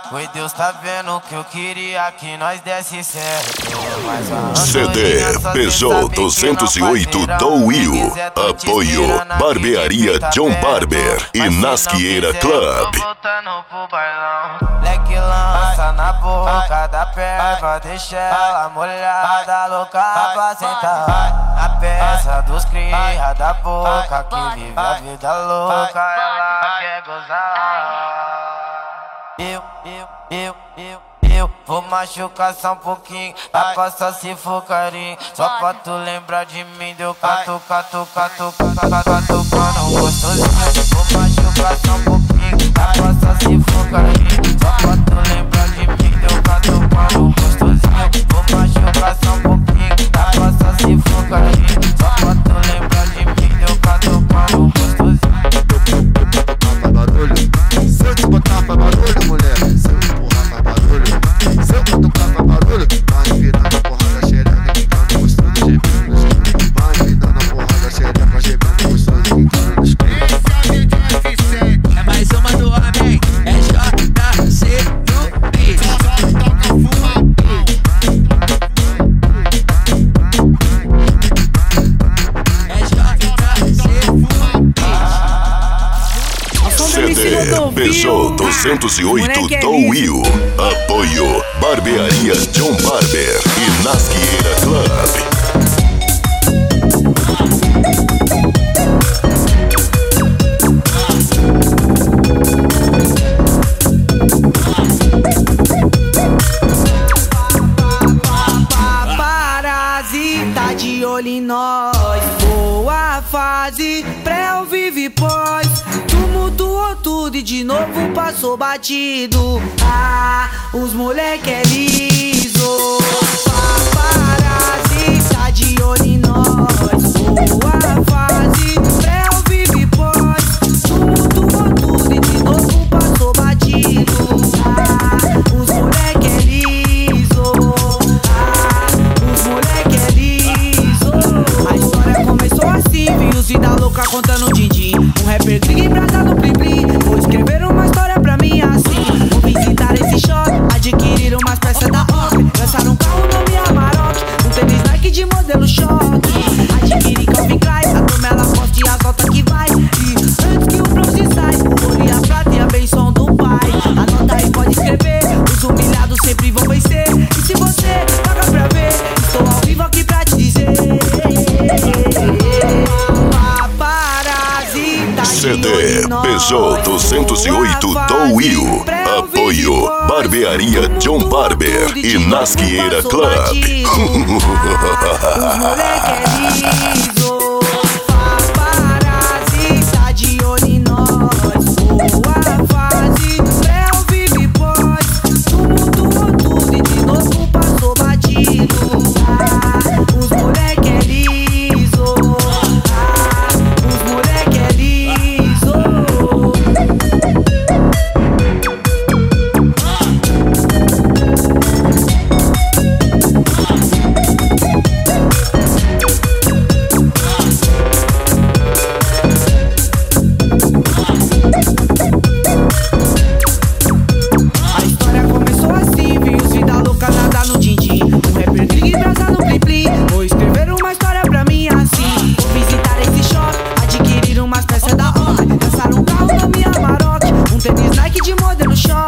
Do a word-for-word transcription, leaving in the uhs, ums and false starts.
Foi Deus tá vendo que eu queria que nós desse certo. C D Peugeot duzentos e oito do Will. Apoio Barbearia John Barber e Nasqueira Club. Leque lança na boca da perva, deixa ela molhada, louca pra sentar. Na peça dos cria da boca, que vive a vida louca, ela quer gozar. Eu, eu, eu, eu, eu vou machucar só um pouquinho, dá pra só se for carinho. Só pra tu lembrar de mim, deu catu, catu, catu, catu, catu, catu, gostosinho. Vou machucar só um pouquinho, dá pra só se for carinho. Só pra tu lembrar de mim, deu catu, catu, gostosinho. Vou machucar só um pouquinho, dá pra só se for carinho. Só pra tu lembrar de mim, deu catu, catu, gostosinho. Se eu te botar pra barulho, mulher, se eu empurrar pra barulho, se eu cutucar pra barulho, vai virando a porrada xereca, ficando gostoso, gemendo no escuro. Vai virando a porrada xereca, gemendo gostoso, ficando no escuro. Esse é o D J Vicente, é mais uma do homem, é J C no beat. Toca fumadão. É J C fumadão. C D Peugeot duzentos e oito do Will. Apoio Barbearia John Barber e Nasqueira Club. Paparazzi tá de olho em nós. Boa fase, pré ou vive pós. Tumultuou tudo e de novo passou batido. Ah, os moleque é liso. Paparazzi tá de olho em nós. Boa fase, pré ou vive pós. Tumultuou tudo e de novo passou batido. Ah, os moleque é liso. Ah, os moleque é liso. A história começou assim, vi os vida louca contando din-din. Um rapper gringo embrasado no plim-plim. Vou escrever uma história pra mim assim. Vou visitar esse shopping, adquirir umas peças da obra. Lançar um carro nome Amarok, um tênis Nike de modelo choque. Adquirir Calvin Klein, a turma ela posta e as altas que vai. E antes que o bronze sai, o ouro e a prata e a benção do pai. Anota aí, pode escrever, os humilhados sempre vão vencer. E se você paga pra ver, estou ao vivo aqui pra te dizer. C D Peugeot duzentos e oito do Will. Apoio Barbearia John Barber e Nasqueira Club. Os moleque é liso. Paparazzi tá de olho em nós. Boa fase, pré ou vive pós. Tumultuou tudo e de novo passou batido. Ah, os moleque é liso. Ah, os moleque é liso. A história começou assim, vi os vida louca nadar no din-din. Um rapper gringo embrasado no plim-plim. Vou escrever uma história pra mim assim. Vou visitar esse shopping, adquirir umas peças da obra. Lançar um carro nome Amarok, um tênis Nike de modelo choque.